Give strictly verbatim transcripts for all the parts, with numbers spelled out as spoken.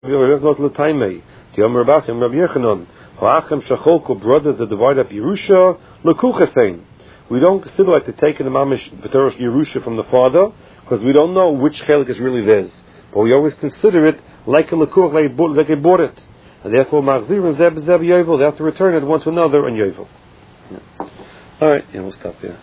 brothers that divide up Yerusha, lekuchasein. We don't consider like to take in the mamish b'terosh Yerusha from the father, because we don't know which chelik is really theirs. But we always consider it like a lekuch, like, like they bought it. And therefore, machzir and zeb zeb yovel, they have to return it one to another and yovel. Yeah. All right, yeah, we'll stop here.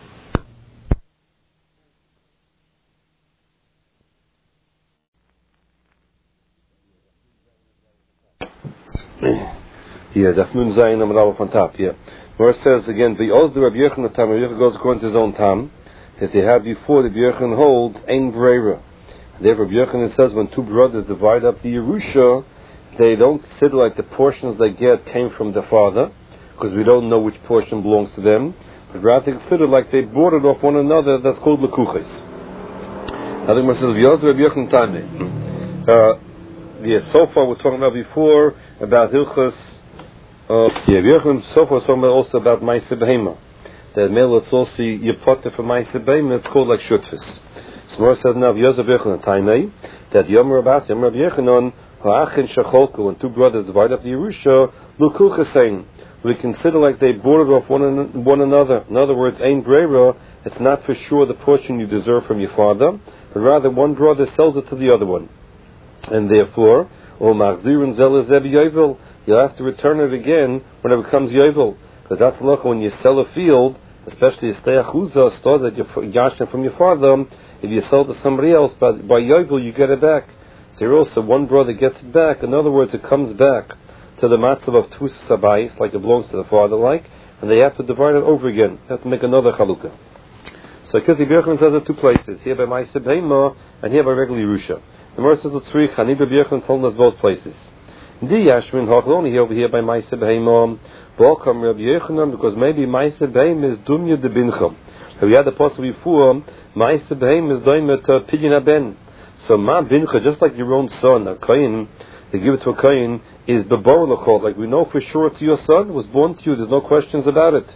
Yeah, Daf Nun Zayin Amud Aleph on top. Yeah, where it says again, the Oz the Rabbi Yochanan Tam. Rabbi Yochanan goes according to his own Tam, as they had before. The Rabbi Yochanan holds Ein Breira. Therefore, Rabbi Yochanan says when two brothers divide up the Yerusha, they don't consider like the portions they get came from the father, because we don't know which portion belongs to them, but rather consider like they bought it off one another. That's called lekuches. I think it says V'yoz Rabbi Yochanan Tam. Uh, yeah, so far we're talking about before about Hilchos. Uh, yeah, Rabbi Yochanan so far we're talking about also about Ma'aseh Behema. That male is also Yepote for Ma'aseh Behema. It's called like Shutfis. So Mor says now V'yoz Rabbi Yochanan Tam that Yom Rabbat Yom Rabbi Yochanan Ha'achin Shacholku, when two brothers divide up the Yerusha, Lukuchasein. We consider like they bought it off one, an, one another. In other words, Ein Breira, it's not for sure the portion you deserve from your father, but rather one brother sells it to the other one. And therefore, O Machzirun Zel Zeb Yovel, you'll have to return it again when it becomes Yovel. Because that's the look when you sell a field, especially a Steachuza, a store that you're yashing from your father, if you sell to somebody else, by, by Yovel you get it back. So also one brother gets it back. In other words, it comes back to the matzav of Tus Sabayis, like it belongs to the father, like, and they have to divide it over again. They have to make another chalukah. So Kissi Birchman says it two places, here by Ma'aseh Behema and here by regular Yerusha. The Mer says it's three. Chanid Birchman told us both places. Di Yashmin Hachloni here over here by Ma'aseh Behema. Welcome Rabbi Yochanan, because maybe Ma'aseh Behema is Dumya de Bincham. We had the possible before Ma'aseh Behema is Doimer to Pidyon Ben. So Ma Bincha, just like your own son, a Kain, they give it to a Kain, is Bebor L'chol. Like we know for sure it's your son, was born to you, there's no questions about it.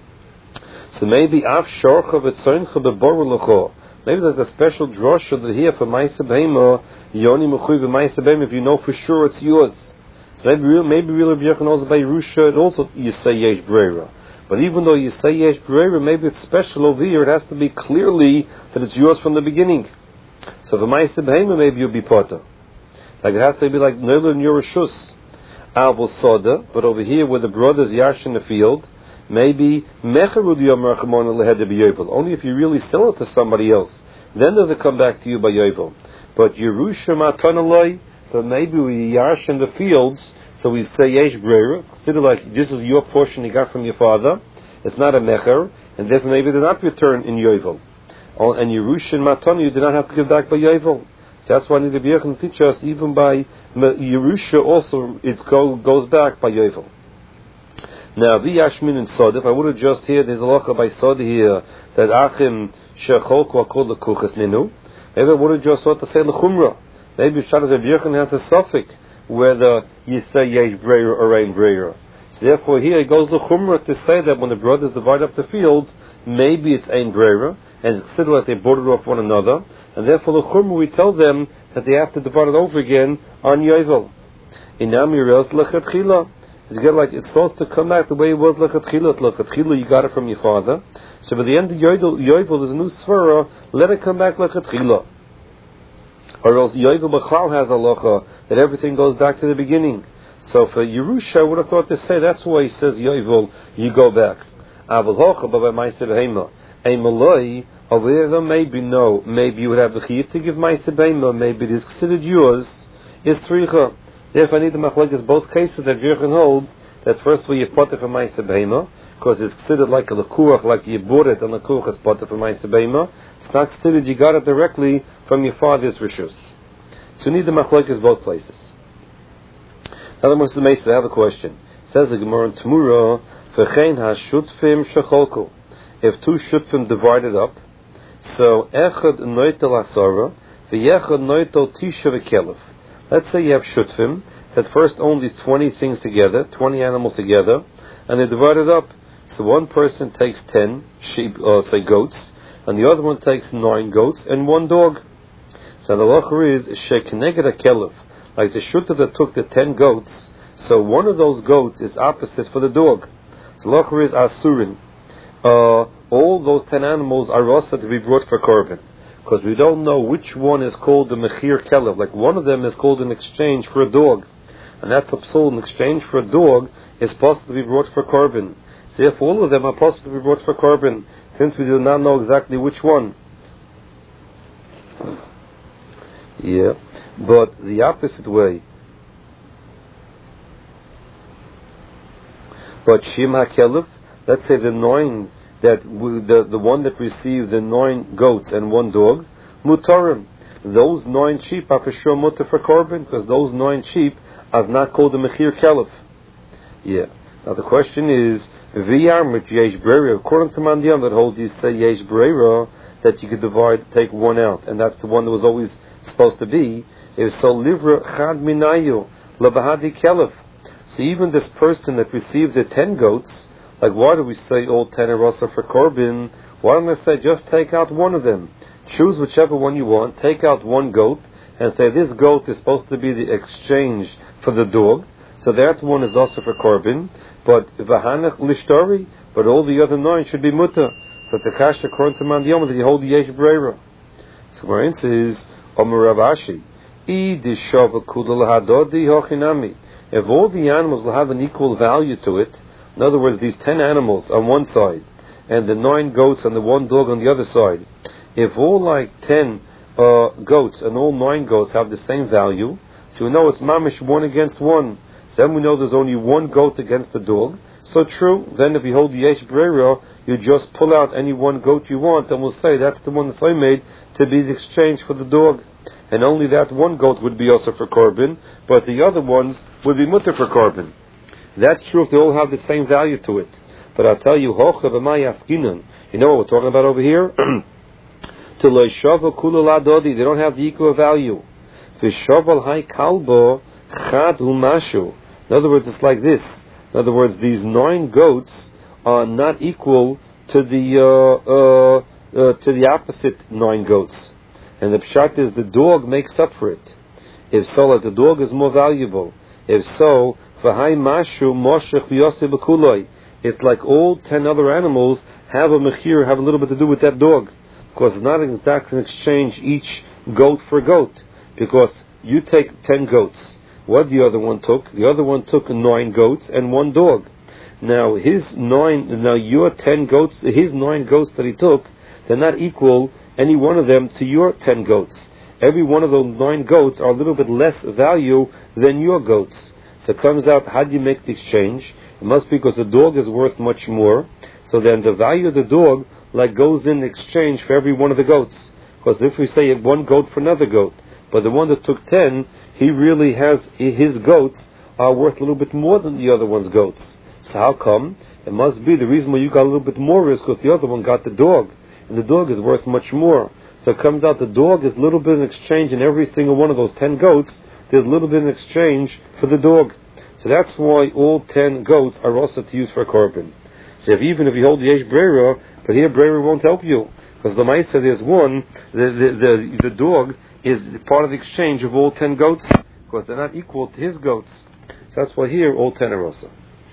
So maybe Af Shorcha V'Tzoincha Bebor L'chol. Maybe there's a special drosha that here for Ma'aseh Behema, Yoni Mechuy V'Ma'aseh Behema, if you know for sure it's yours. So maybe real, maybe real Rabbi Yochanan also by Yerusha, it also you say Yesh Breira. But even though you say Yesh Breira, maybe it's special over here, it has to be clearly that it's yours from the beginning. So the Ma'aseh Behema maybe you'll be potter. Like it has to be like Neuler and Yerushus, Abel Soda, but over here where the brothers Yash in the field, maybe Mecherud Yom Rachamon Lehed B'Yovel. Only if you really sell it to somebody else, then does it come back to you by Yovel. But Yerusha Matanaloi, but maybe we Yash in the fields, so we say Yesh Breira, consider like this is your portion you got from your father, it's not a Mecher, and therefore maybe they're not returned in Yovel. And Yerusha and Matana you do not have to give back by Yovel. So that's why I need to be able to teach us even by Yerusha also it go, goes back by Yovel. Now the Yashmin and Sod, if I would have just here there's a locha by Sod here that Achim Shecholku are called the Kuchas Ninu. Maybe I would have just thought to say L'chumra. Maybe Shadas Rabbi Yochanan has a suffix whether you say Yesh Breira or Ein Breira. So therefore here it goes L'chumra to say that when the brothers divide up the fields, maybe it's Ein Breira, and it's considered like they bought it off one another, and therefore the Chumra we tell them that they have to divide it over again on Yovel. In Amirel Lechatchila, it's get like it's supposed to come back the way it was Lechatchila. Lechatchila you got it from your father, so by the end of Yovel, Yovel there's a new svara. Let it come back Lechatchila, or else Yovel B'chal has a locha that everything goes back to the beginning. So for Yerusha, I would have thought to say that's why he says Yovel, you go back. Aval Hocha B'Vay Ma'aseh Behema. A Malay, over there maybe no, maybe you would have the chiyuv to give Ma'aseh Behema, maybe it is considered yours, is Tzricha. Therefore I need to machlokes both cases that Virchen holds, that firstly you put it for Ma'aseh Behema, because it's considered like a lekuach, like you bought it, and lekuach is put it for Ma'aseh Behema. It's not considered you got it directly from your father's rishus. So you need the machlokes both places. Now the Moshe Meisa, I have a question. It says the Gemara in Tamura, V'chein ha'shutfim shecholku. If two shutfim divided up, so echad noitel asara, v'yechad noitel tisha v'kelef. Let's say you have shutfim that first own these twenty things together, twenty animals together, and they divide it up. So one person takes ten sheep, or say goats, and the other one takes nine goats and one dog. So the lacher is shekneged akelef like the shutta that took the ten goats, so one of those goats is opposite for the dog. So locher is asurin. Uh, all those ten animals are also to be brought for korban, because we don't know which one is called the mechir kelev. Like one of them is called in exchange for a dog, and that's a psul in exchange for a dog is supposed to be brought for korban. So if all of them are supposed to be brought for korban, since we do not know exactly which one. Yeah, but the opposite way. But Shim HaKelev, let's say the nine that we, the the one that received the nine goats and one dog, mutarim. Those nine sheep are for sure mutar for korban, because those nine sheep are not called the mechir kelev. Yeah. Now the question is, v'yar mit yesh brera. According to Mandiam, that holds you say yesh brera, that you could divide, take one out, and that's the one that was always supposed to be. Is so livra chad minayu labahadi kelev. So even this person that received the ten goats, like why do we say all ten are also for korban? Why don't I say just take out one of them? Choose whichever one you want, take out one goat, and say this goat is supposed to be the exchange for the dog. So that one is also for korban. But v'hanach lishtari, but all the other nine should be mutter. So it's a kasha according to Man Yom that you hold the yesh brera. So where it says, Omer Rav Ashi, I dishava kudal hadodi hochinami. If all the animals will have an equal value to it, in other words, these ten animals on one side, and the nine goats and the one dog on the other side, if all like ten uh, goats and all nine goats have the same value, so we know it's mamish one against one. So then we know there's only one goat against the dog. So true, then if you hold the yesh brera, you just pull out any one goat you want, and we'll say that's the one that's I made to be the exchange for the dog. And only that one goat would be also for korban, but the other ones would be mutter for korban. That's true if they all have the same value to it. But I'll tell you, you know what we're talking about over here? They don't have the equal value. In other words, it's like this. In other words, these nine goats are not equal to the uh, uh, uh, to the opposite nine goats. And the pshat is the dog makes up for it. If so, like the dog is more valuable. If so, it's like all ten other animals have a mechir, have a little bit to do with that dog. Because it's not exactly an exchange each goat for goat. Because you take ten goats. What the other one took? The other one took nine goats and one dog. Now his nine, now your ten goats, his nine goats that he took, they're not equal, any one of them, to your ten goats. Every one of those nine goats are a little bit less value than your goats. So it comes out, how do you make the exchange? It must be because the dog is worth much more. So then the value of the dog like goes in exchange for every one of the goats. Because if we say one goat for another goat, but the one that took ten, he really has, his goats are worth a little bit more than the other one's goats. So how come? It must be the reason why you got a little bit more is because the other one got the dog. And the dog is worth much more. So it comes out the dog is a little bit in exchange in every single one of those ten goats. There's a little bit in exchange for the dog. So that's why all ten goats are also to use for a korban. So if, even if you hold the yesh brera, but here brera won't help you. Because the Maisa there's one, the, the, the, the dog is part of the exchange of all ten goats. Because they're not equal to his goats. So that's why here all ten are also.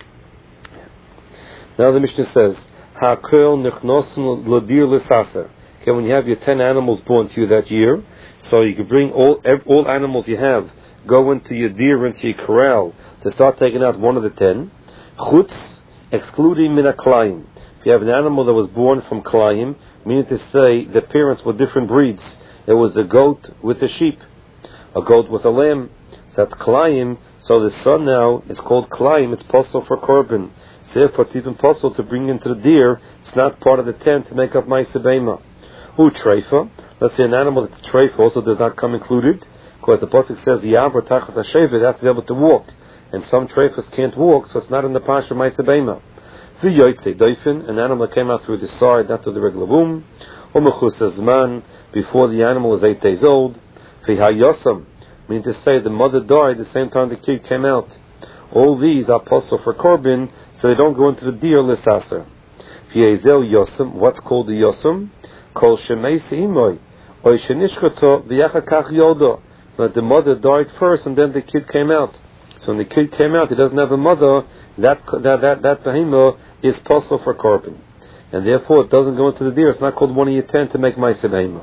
Now the Mishnah says, Ha'kel nechnosen ladir l'saser. Okay, when you have your ten animals born to you that year, so you can bring all all animals you have, go into your deer, into your corral, to start taking out one of the ten. Chutz, excluding min haklayim. If you have an animal that was born from klayim, meaning to say the parents were different breeds. It was a goat with a sheep, a goat with a lamb. So that's klayim. So the son now is called klayim. It's possible for korban. So therefore it's even possible to bring into the deer. It's not part of the ten to make up ma'aseh beima. Who treifa? Let's say an animal that's treifa also does not come included. Because the pasuk says yavar tachas hashevet has to be able to walk, and some treifas can't walk, so it's not in the pasha ma'aseh beima. V'yoytzei doifin, an animal that came out through the side, not through the regular womb. Or mechus zman, before the animal was eight days old. V'hayosam, meaning to say the mother died the same time the kid came out. All these are possible for korban, so they don't go into the deer lisaser. V'yezel yosam, what's called the yosam? Kol shemei seimoy, oy shenishkoto v'yachakach yodo. but the mother died first, and then the kid came out. So when the kid came out, he doesn't have a mother. That that that that behema is possible for korban, and therefore it doesn't go into the deer. It's not called one of your ten to make ma'aseh behema.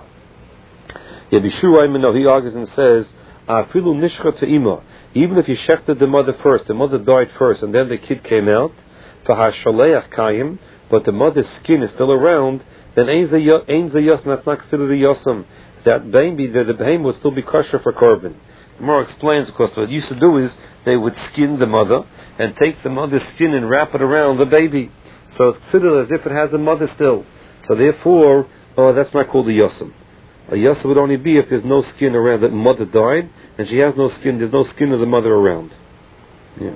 No, he argues and says, afilu nishcha te'ima. Even if you shechted the mother first, the mother died first, and then the kid came out, v'hashaleach kayim, but the mother's skin is still around, then ein zayos, that's not considered a yosam. That baby, the, the behemoth would still be kosher for korban. The Gemara explains, of course, what they used to do is they would skin the mother and take the mother's skin and wrap it around the baby. So it's considered as if it has a mother still. So therefore, oh, that's not called a yosam. A yosam would only be if there's no skin around. That mother died and she has no skin. There's no skin of the mother around. Yeah.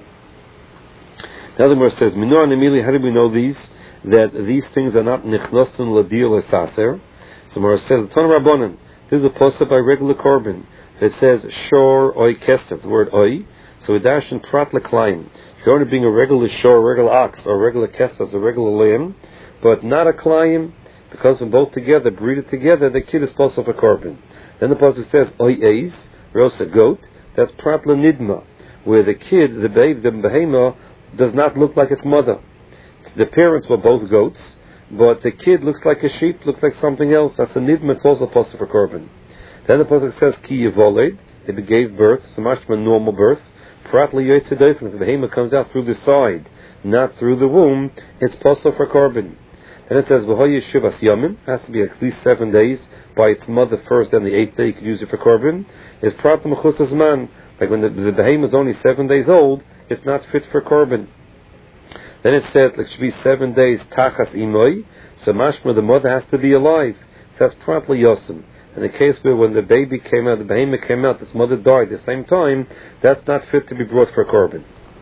The other Gemara says, Minor and Emili, how do we know these? That these things are not nichnosun l'dir l'saser. So Gemara says, Ton Rabbanan. This is a posta by regular korban. It says shor oi kesef, the word oi. So we dash in prat l'klayim. If you're only being a regular shor, a regular ox, or a regular kesef, a regular lamb, but not a klayim, because when both together, breed it together, the kid is posta for korban. Then the posta says oi eis, roast a goat. That's prat l'nidma, where the kid, the babe, the behema, does not look like its mother. The parents were both goats, but the kid looks like a sheep, looks like something else. That's a nidma, it's also posta for korban. Then the pasuk says ki yivoled, it gave birth, so much of a normal birth. Prat liyotzedayfen, if the behemoth comes out through the side, not through the womb, it's posta for korban. Then it says v'hoy yeshuvas yamim, has to be at least seven days by its mother first, then the eighth day you can use it for korban. It's prat l'mechusas man, like when the, the behemoth is only seven days old, it's not fit for korban. Then it says it should be seven days tachas imoy, so mashma the mother has to be alive. So that's prat liyosem. In the case where when the baby came out, the behemoth came out, this mother died at the same time, that's not fit to be brought for korban.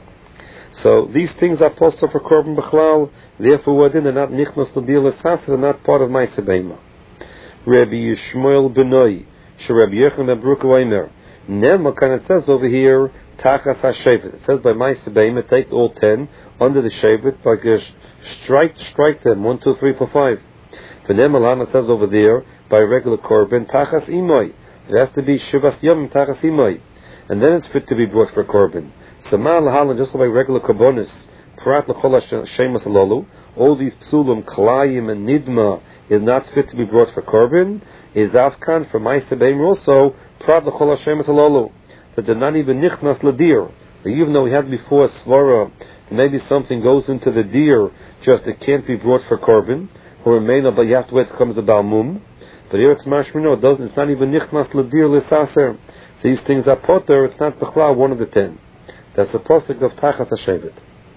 So these things are posted for korban b'chlal, therefore within they're not nichnos l'dir l'sas, they're not part of ma'aseh behema. Rabbi Yishmael Benoi, she Rabbi Yechon ben Baruch Oimer, Nema, kind it says over here, tachas ha-shevet. It says by ma'aseh behema, take all ten under the shevet, like a sh- strike, strike them, one, two, three, four, five. For Nema, it says over there, by regular korban, tachas imoy. It has to be shivas yom tachas imoy, and then it's fit to be brought for korban. So ma lahalan, just like regular korbanos, prat l'chol shemas alalu, all these psulim, klayim and nidma is not fit to be brought for korban. Is afkan for ma'aseh behema also prat l'chol shemas alalu, that they're not even nichnas l'dir. Even though we had before svara, maybe something goes into the deer, just it can't be brought for korban, or remain, but you have to wait till it comes a balmum. But here it's mashmino, it doesn't, it's not even nichnas l'dir l'saser. These things are potter, it's not b'chlal, one of the ten. That's the posuk of tachas ha-shevet.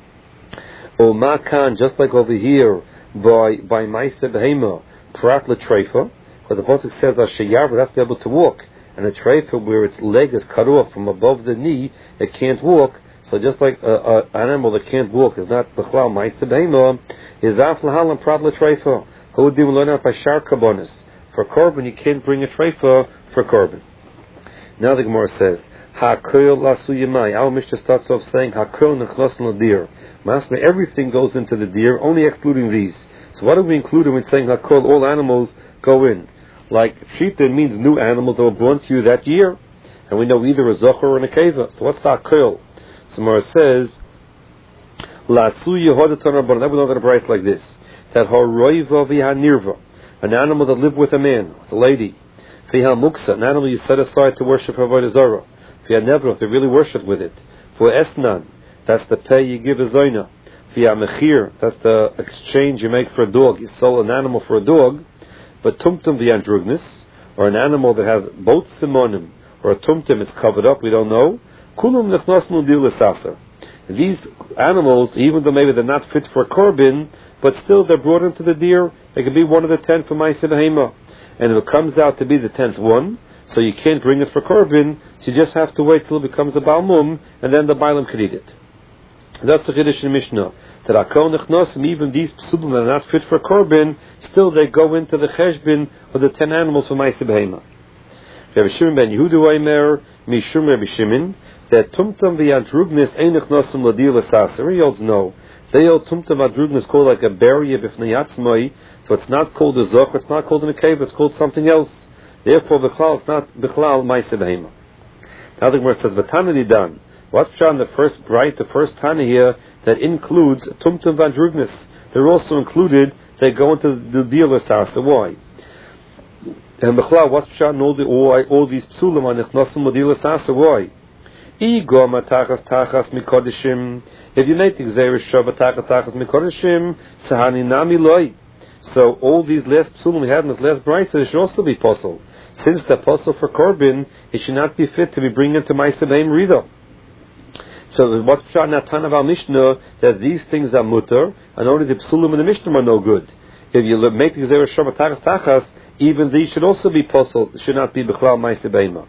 O makan, just like over here, by by ma'aseh behema, prat l'treifa, because the posuk says ha-sheyar, but has to be able to walk. And a treifa, where its leg is cut off from above the knee, it can't walk. So just like an animal that can't walk is not b'chlal ma'aseh behema, is af l'halam prat l'treifa. Who would do learn out by shar kabonis? For korban, you can't bring a treifa for korban. Now the Gemara says, "Ha'koil lasu yemai." Our Mishnah starts off saying, "Ha'koil nechnosen l'dir." Masma, everything goes into the deer, only excluding these. So what do we include when saying ha'koil? All animals go in. Like shita means new animals that were born to you that year, and we know either a zocher or a nekeva. So what's the ha'koil? So Gemara says, "Lasu yehodaton rabbanon." That we know that a price like this: that ha'roiva v'ha'nirva. An animal that lived with a man, with a lady. Fiha muksa, an animal you set aside to worship Avodah Zarah. Fiha nevra, they really worship with it. For esnan, that's the pay you give a zoina. Fiha mechir, that's the exchange you make for a dog. You sell an animal for a dog. But tumtum v'andrugnis, or an animal that has both simonim, or a tumtum is covered up, we don't know. Kulum nechnosnu dil l'saser. These animals, even though maybe they're not fit for korban, but still they're brought into the deer. It could be one of the ten for ma'aseh behema. And if it comes out to be the tenth one, so you can't bring it for korban, so you just have to wait till it becomes a balmum, and then the bailam could eat it. And that's the Chiddush in Mishnah. That akol nechnosim, even these psulim that are not fit for korban, still they go into the cheshbin of the ten animals for ma'aseh behema. Rabbi Shimon ben Yehuda Oimer, Mishum Rabbi Shimon, that tumtum v'yadrugnis ein nechnosim l'dir l'saser. Everybody else know. They hold tumtum adrugnis called like a barrier b'fnei atzmai, so it's not called a zoch, it's not called a nekeva, it's called something else. Therefore, b'chlal, it's not b'chlal ma'aseh behema. Now the Gemara says, V'tana didan. What's Pshat the first bright, the first Tana here that includes Tumtum Vandrugnis? They're also included, they go into the deal of Sasa. Why? And Bechla, what's Pshat and all, the, all, all these Psulim on Nichnasim Modil Sasa? Why? Igoma Tachas Tachas Mikodishim. If you make the Gzeir Shabbat Tachas Tachas Mikodishim, Sahani Nami Loi. So all these last Psulim we had in this last Brisa should also be possible. Since the apostle for Korban, it should not be fit to be bringing into Ma'aseh Rida. So what's Pshat in Tana of our Mishnah that these things are mutter, and only the Psulim and the Mishnah are no good. If you make the Gzeir Shabbat Tachas Tachas, even these should also be possible. Should not be B'chlal Ma'aseh Beima.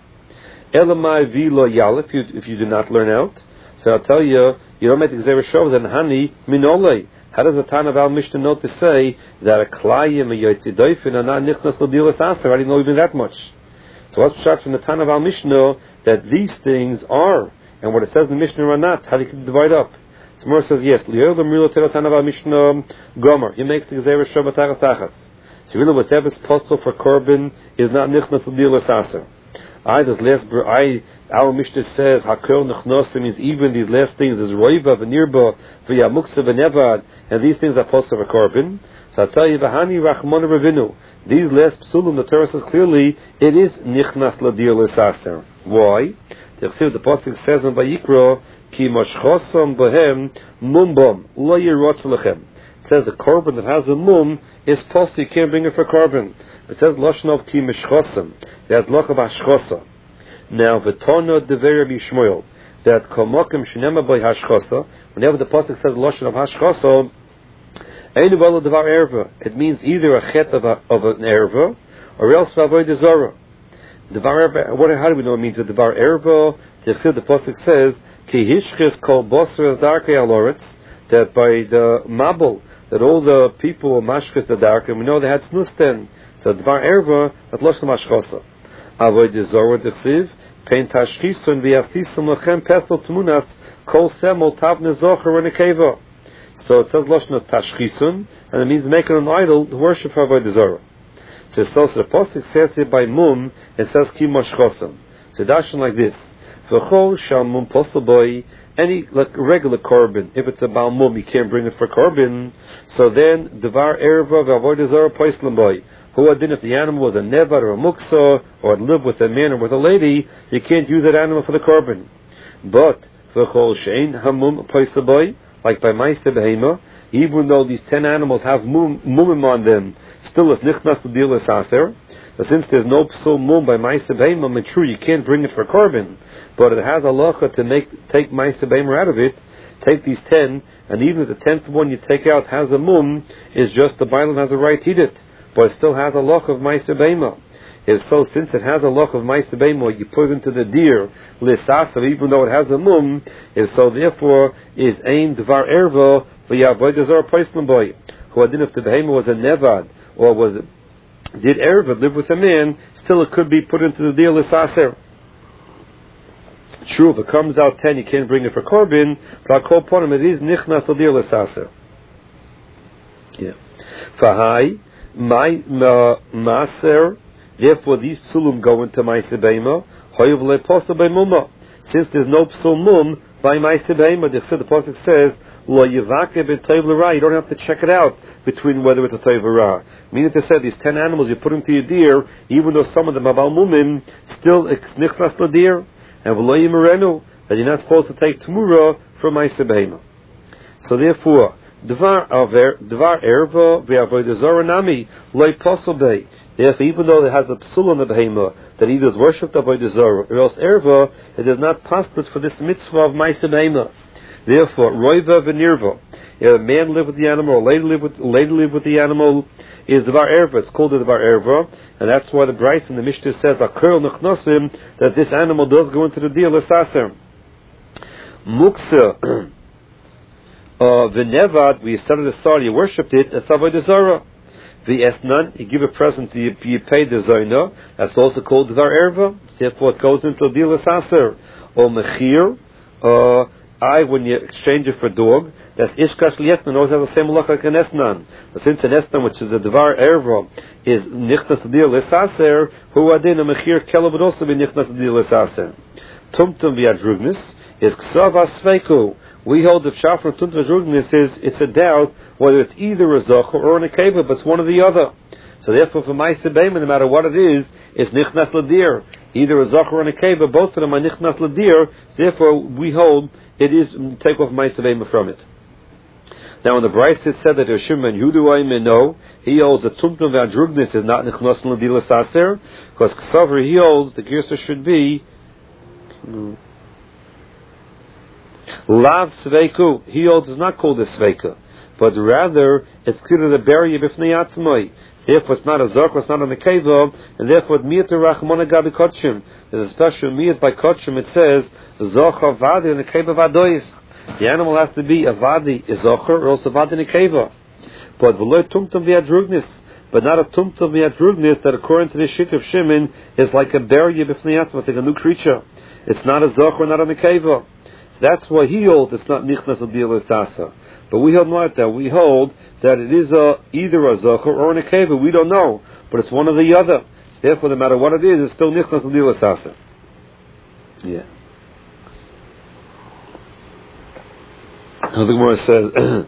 Elamai Vilo Yal, if you if you do not learn out. So I'll tell you, you don't make the Gzeir Shabbat, then Hani Minolei. How does the Tana of our Mishnah know to say that a Klayim, a Yotzidoifin, are not Nichnas L'Dilas Aser? I didn't know even that much. So what's Pshat from the Tana of our Mishnah that these things are, and what it says in the Mishnah are not? How do you divide up? So Mor says yes. Li'er l'mrilo tera Tana of our Mishnah Gomer. He makes the Gzeir Shabbat Tachas Tachas. So really, whatever's possible for Korban is not Nichnas L'Dilas Aser. I this last I our Mishnah says Hakol Nechnosim means even these last things is Roiva v'Nirba v'Yamuksa v'Nevad, and these things are possible for Korban. So I tell you, V'Hani Rachmon Ravinu, these last psulim the Torah says clearly it is Nichnas L'Dir L'Saser. Why? The pasuk says in Vayikra Ki Mashchosam Bohem Mumbam Lo Yirotz Lechem. It says a Korban that has a mum is possible, you can't bring it for Korban. It says Lashon of Ki Mishchosam. There's Loch of Hashchosa. Now, V'tono Devei Rabbi Shmuel, that Komokim Shnema B'y Hashchosa, whenever the pasuk says Lashon of Hashchosa, Ein V'alo Devar Erva, it means either a chet of, a, of an Erva, or else V'avodah Zara. Devar Erva, what, how do we know it means a Devar Erva? The pasuk says, Ki Hishchis Kol Bosra Zdarkei Aloretz, that by the Mabel, that all the people were Mashchis the Darkei, we know they had snus then. So Dvar Erva, that Lashon Hashchosa. Avodah Zara Desiv, Pein Tashchisun v'Yasisum Lechem Pesel Tmunas Kol Semol Tavne Zocher Renekeva. So it says Lashon of Tashchisun, and it means making an idol to worship Avodah Zara. So it says the pasuk says it by Mum, it says Ki Mashchosam. So Dashan like this: V'chol Shal Mum Posel Boy, any like regular Korban. If it's a Baal Mum, you can't bring it for Korban. So then Dvar Erva v'Avodah Zara Poislam Boy. Who adin if the animal was a nevad or a muksa or had lived with a man or with a lady, you can't use that animal for the korban. But v'chol shein hamum poisaboy, like by ma'aseh behema, even though these ten animals have mum, mumim on them, still it's nichnas to deal with aser. But since there's no psul mum by ma'aseh behema, it's true you can't bring it for korban, but it has halacha to make take ma'aseh behema out of it. Take these ten, and even if the tenth one you take out has a mum, is just the bailam has a right to eat it. But it still has a loch of ma'aseh behema. If so, since it has a loch of ma'aseh behema, you put it into the deer l'sasav, even though it has a mum. If so, therefore, is ein dvar erva v'yavodah zara poislam boy. Who adin if the behema was a nevad or was did erva live with a man, still it could be put into the deer l'sasav. True, if it comes out ten, you can't bring it for korban. But I'll call upon him. It is nichnas l'deer l'sasav. Yeah. Fahai. My maser, therefore these psulum go into ma'aseh behema. Hoyev le'posel be'muma. Since there's no psul mum by ma'aseh behema, the pasuk says lo yivake b'toiv l'ra. You don't have to check it out between whether it's a toiv or ra. Meaning to say these ten animals you put into your deer, even though some of them are bal mumim, still it's nichnas l'deer and v'lo yimerenu, that you're not supposed to take tmura from ma'aseh behema. So therefore, Dvar aver, Dvar erva v'avodah zara nami loy posel bei. Therefore, even though it has a psul on the behema that either is worshipped avodah zara or else erva, it is not possible for this mitzvah of ma'aseh behema. Therefore, roiva v'nirva. If a man live with the animal or a lady live with lady live with the animal is Dvar erva. It's called the Dvar erva, and that's why the Bryce in the Mishnah says Akol Nechnosim that this animal does go into the deal l'saser. Muksa. Uh, the nevad, we started the star, you worshipped it, that's avodah zara. The esnan, you give a present, you, you pay the zayna, that's also called dvar erva, therefore it goes into a deal of saser. Or mechir, uh, I, when you exchange it for dog, that's ishkash liesnan, always has the same halacha like an esnan. But since an esnan, which is a dvar erva, is nichnas deal of saser, who adin a mechir kela would also be nichnas deal of saser. tumtum v'adrugnis is ksav asveiku. We hold that shafar tumtum v'adrugnis is it's a doubt whether it's either a zocher or an akeva, but it's one or the other. So therefore, for ma'aseh beima, no matter what it is, it's nichnas ladir. Either a zocher or an akeva, both of them are nichnas ladir. Therefore, we hold it is take off ma'aseh beima from it. Now, in the Bryce it said that Rishim and Yudu no, he holds that tumtum v'adrugnis is not nichnas ladir l'saser, because ksaver he holds the girsa should be lav sveiku. He holds is not called a sveika, but rather it's clear the barrier b'fnei atzmai. Therefore, it's not a zok, it's not on the keva, and therefore, miyat rachmona gabi kotchim. There's a special miyat by kotchim. It says zok avadi and the keva vadois. The animal has to be a vadi, a zocher, or also vadi in a keva. But v'loy tumtum v'adrugnis, but not a tumtum v'adrugnis that, according to the shit of Shimon, is like a barrier b'fnei atzmai, like a new creature. It's not a zocher, not on the keva. So that's why he holds it's not nichnas adil sasa. But we hold not that. We hold that it is a, either a zocher or an akeva. We don't know, but it's one or the other. Therefore, no matter what it is, it's still nichnas l'dila sasa. Yeah. Now the Gemara says,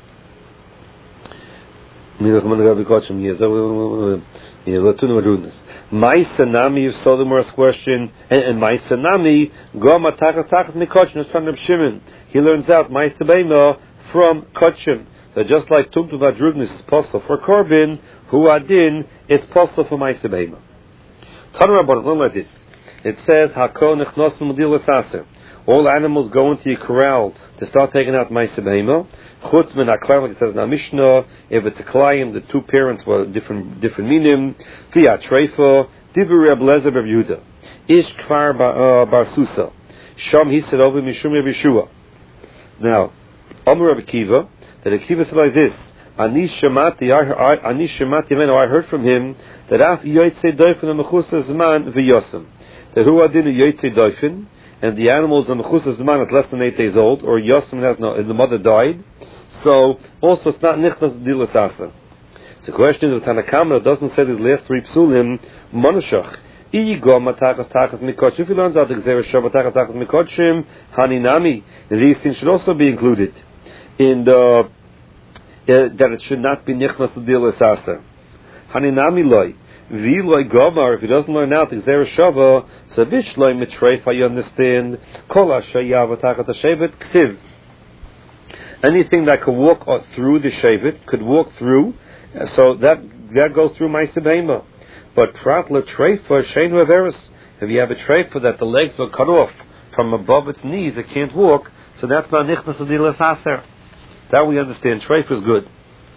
Maisanami, you saw the Gemara's question, and Maisanami, Goma Takas Takas Mikotchim is from Reb Shimon. He learns out Ma'aseh beima from Kotchim. That just like Tumtum Vadrugnis is possible for Corbin, Hu Adin, it's possible for Ma'aseh beima. Tanur Rabbanan, learn like this. It says, Hakol Nechnosim Mudil L'Saser. All animals go into your corral to start taking out Ma'aseh beima. Chutz min haklayim, like it says in our Mishnah, if it's a klayim, the two parents were different different minim. Fiat treifa, divrei Reb Lezer Reb Yehuda, ish kfar bar Susa, sham he said over mishum Reb Yeshua. Now, Omer Reb Akiva, that Akiva said like this: Ani shemati, Ani shemati meno, I heard from him that af yotzei doifen mechusa zman v'yosem, that hu adin yotzei doifen, and the animals on mechusa zman is less than eight days old, or yosem has no, and the mother died. So, also it's not nichnas dilas asa. So the question is, with Tanakama, it doesn't say these last three psulim, monoshach. Igo matakas takas mikochim. If he learns out the gzera shav matakas takas mikochim, haninami, these things should also be included in the, uh, that it should not be nichnas dilas asa. Haninami loy. Vi loy gomar, if he doesn't learn out the gzera shava, so bish loy mitreif, I understand, kol ha-shayav matakas ha-shevet, ksiv. Anything that could walk through the shevet could walk through, so that that goes through ma'aseh beima. But prat l'treifa sheinu averis. If you have a treifa that the legs were cut off from above its knees, it can't walk, so that's not nichnas adilas aser. That we understand. Treifa is good.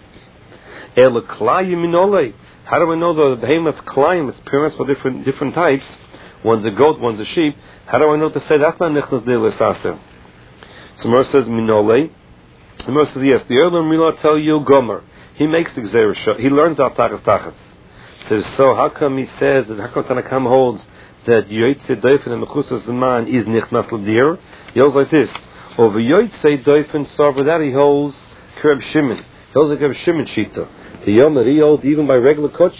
El klayim minolei. How do we know the behemoth's klayim? Its parents were different different types. One's a goat, one's a sheep. How do I know to say that's not nichnas adilas aser? So Mer says minolei. The Gemara says, yes, the earlier Mila tell you Gomer. He makes the Gzera Shah. He learns out Takas Takas. Says, so how come he says that, how come Tanakam holds that Yoytze Doifen and Mechusas Zman is Nichnas L'dir? He holds like this. Over Yoytze Doifen, so over that he holds Kereb Shimon. He holds like Kereb Shimon Shita. The Yom that he holds even by regular coach.